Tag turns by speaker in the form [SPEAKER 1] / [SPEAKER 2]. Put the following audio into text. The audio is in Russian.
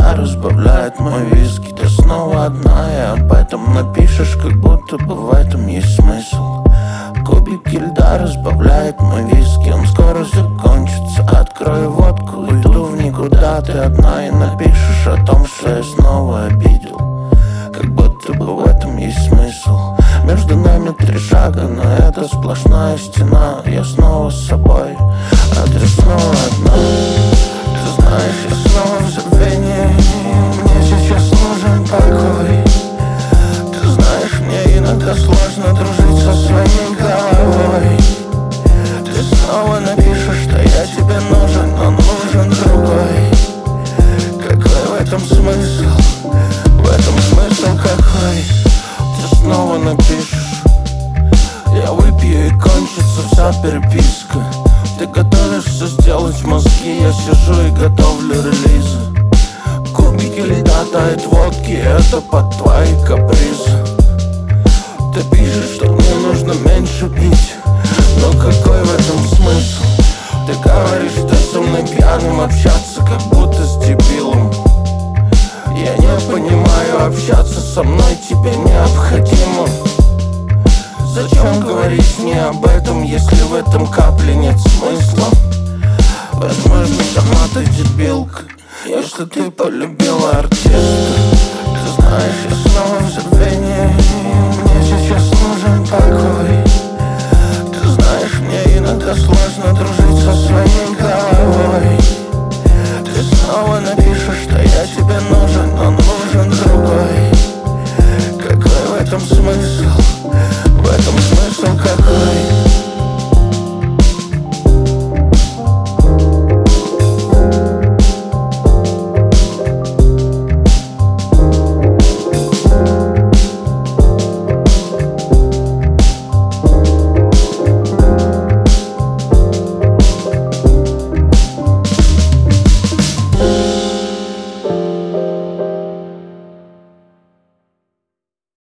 [SPEAKER 1] льда разбавляет мой виски. Ты снова одна, и об этом напишешь, как будто бы в этом есть смысл. Кубики льда разбавляет мой виски, он скоро закончится. Открою водку, уйду в никуда. Ты одна и напишешь о том, что я снова обидел, как будто бы в этом есть смысл. Между нами 3 шага, но это сплошная стена. Я снова с собой, а ты снова одна. Ты знаешь, я снова в забвении, мне сейчас нужен покой. Ты знаешь, мне иногда сложно дружить со своей головой. Ты снова напишешь, что я тебе нужен, но нужен другой. Какой в этом смысл? В этом смысл какой? Ты снова напишешь, я выпью и кончится вся переписка. Ты готовишься сделать мозги, я сижу и готовлю релизы. Кубики льда тают водки, это под твои капризы. Ты пишешь, что мне нужно меньше пить, но какой в этом смысл? Ты говоришь, что со мной пьяным общаться, как будто с дебилом. Я не понимаю, общаться со мной тебе необходимо. Зачем говорить мне об этом, если в этом капли нет смысла? Возможно, сама ты дебилка, если ты полюбила артиста. Ты знаешь, я снова в забвении, мне сейчас нужен покой. Ты знаешь, мне иногда сложно дружить со своей головой. Ты снова напишешь, что я тебе нужен, но нужен другой. Какой в этом смысл? В этом смысл как